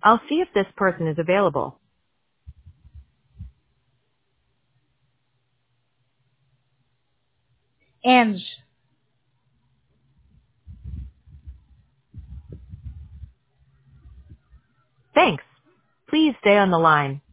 I'll see if this person is available. Ange. Thanks. Please stay on the line.